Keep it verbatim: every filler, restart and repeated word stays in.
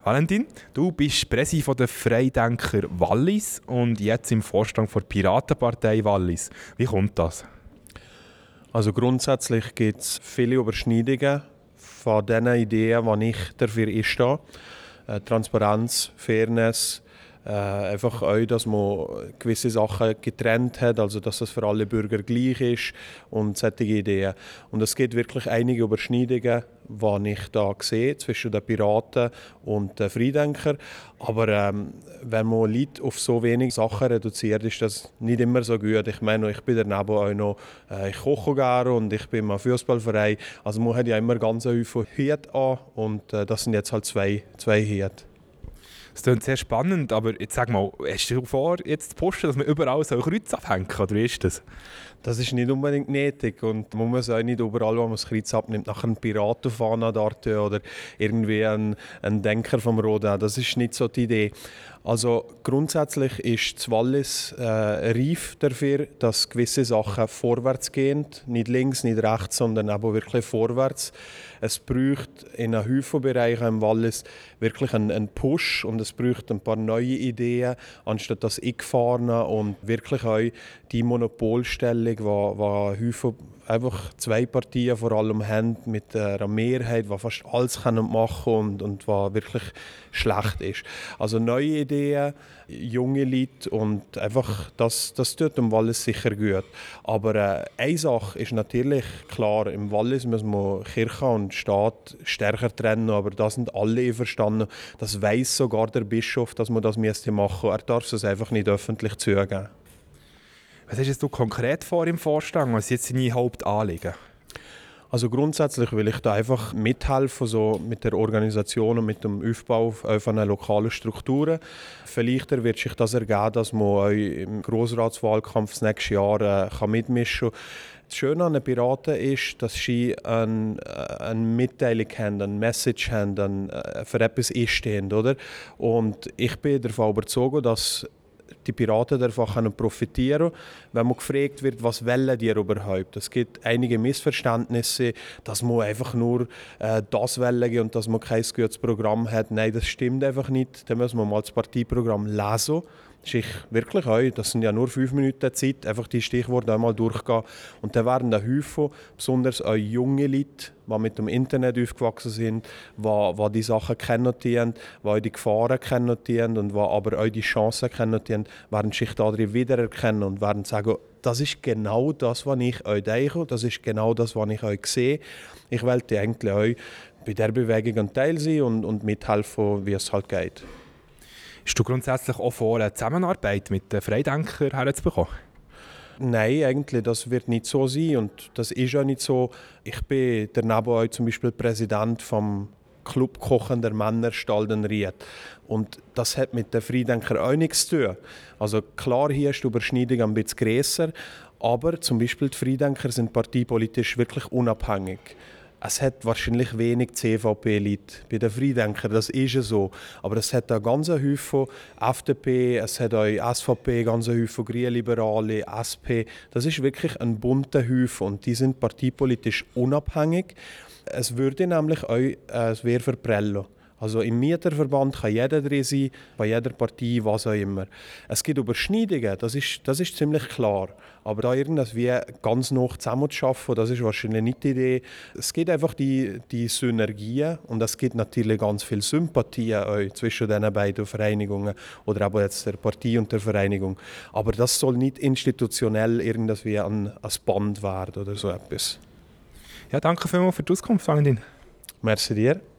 Valentin, du bist Präsi der Freidenker Wallis und jetzt im Vorstand der Piratenpartei Wallis. Wie kommt das? Also grundsätzlich gibt es viele Überschneidungen von den Ideen, die ich dafür einstehe. Äh, Transparenz, Fairness, äh, einfach auch, dass man gewisse Sachen getrennt hat, also dass das für alle Bürger gleich ist und solche Ideen. Und es gibt wirklich einige Überschneidungen, die ich da sehe zwischen den Piraten und den Freidenkern. Aber ähm, wenn man Leute auf so wenige Sachen reduziert, ist das nicht immer so gut. Ich meine, ich bin daneben auch noch, äh, ich koche gerne und ich bin im Fußballverein. Also man hat ja immer ganz viele Hüte an und äh, das sind jetzt halt zwei, zwei Hüte. Das klingt sehr spannend, aber jetzt sag mal, hast du vor, jetzt zu posten, dass man überall so Kreuz abhängen kann, oder wie ist das? Das ist nicht unbedingt nötig und man muss auch nicht überall, wo man das Kreuz abnimmt, nach einem Piratenfahne dort oder irgendwie ein, ein Denker vom Roden. Das ist nicht so die Idee. Also grundsätzlich ist das Wallis äh, reif dafür, dass gewisse Sachen vorwärts gehen, nicht links, nicht rechts, sondern aber wirklich vorwärts. Es braucht in einem Haufen Bereichen im Wallis wirklich einen, einen Push und es braucht ein paar neue Ideen, anstatt das Eingefahrene und wirklich auch die Monopolstellung, die Haufen einfach zwei Partien vor allem haben mit einer Mehrheit, die fast alles machen können und, und was wirklich schlecht ist. Also neue Ideen, junge Leute und einfach, das, das tut im Wallis sicher gut. Aber äh, eine Sache ist natürlich klar, im Wallis muss man Kirche und Staat stärker trennen, aber da sind alle einverstanden. Das weiss sogar der Bischof, dass man das machen müsste. Er darf es einfach nicht öffentlich zugeben. Was hast du konkret vor im Vorstand? Was sind jetzt deine Hauptanliegen? Also grundsätzlich will ich da einfach mithelfen, so mit der Organisation und mit dem Aufbau von lokalen Strukturen. Vielleicht wird sich das ergeben, dass man auch im Grossratswahlkampf das nächste Jahr äh, kann mitmischen kann. Das Schöne an den Piraten ist, dass sie eine, eine Mitteilung haben, eine Message haben, eine, für etwas einstehen, oder? Und ich bin davon überzeugt, dass die Piraten davon profitieren können, wenn man gefragt wird, was wollen die überhaupt. Es gibt einige Missverständnisse, dass man einfach nur äh, das wollen und dass man kein gutes Programm hat. Nein, das stimmt einfach nicht. Dann müssen wir mal das Parteiprogramm lesen. Das ist wirklich auch, das sind ja nur fünf Minuten Zeit, einfach die Stichworte einmal durchgehen. Und dann werden da Häufen, besonders auch junge Leute, die mit dem Internet aufgewachsen sind, die, die die Sachen kennen, die auch die Gefahren kennen und die aber auch die Chancen kennen, werden sich darin wiedererkennen und werden sagen, das ist genau das, was ich euch denke, das ist genau das, was ich euch sehe. Ich wollte eigentlich auch bei dieser Bewegung ein Teil sein und, und mithelfen, wie es halt geht. Hast du grundsätzlich auch vor, eine Zusammenarbeit mit den Freidenkern herzubekommen? Nein, eigentlich, das wird nicht so sein und das ist auch nicht so. Ich bin daneben auch zum Beispiel Präsident vom Club Kochender Männer Staldenried. Und das hat mit den Freidenkern auch nichts zu tun. Also klar, hier ist die Überschneidung ein bisschen grösser, aber zum Beispiel die Freidenker sind parteipolitisch wirklich unabhängig. Es hat wahrscheinlich wenig C V P-Leute bei den Freidenkern, das ist ja so. Aber es hat auch ganz Haufen F D P, es hat auch S V P, ganz Haufen Grünliberale, S P. Das ist wirklich ein bunter Haufen und die sind parteipolitisch unabhängig. Es würde nämlich auch, äh, es wäre für Prello. Also im Mieterverband kann jeder drin sein, bei jeder Partei, was auch immer. Es gibt Überschneidungen, das ist, das ist ziemlich klar. Aber da irgendwie ganz nah zusammen zu arbeiten, das ist wahrscheinlich nicht die Idee. Es gibt einfach die, die Synergien und es gibt natürlich ganz viel Sympathie auch zwischen diesen beiden Vereinigungen oder aber jetzt der Partei und der Vereinigung. Aber das soll nicht institutionell irgendwie ein, ein Band werden oder so etwas. Ja, danke vielmals für die Auskunft, Valentin. Merci dir.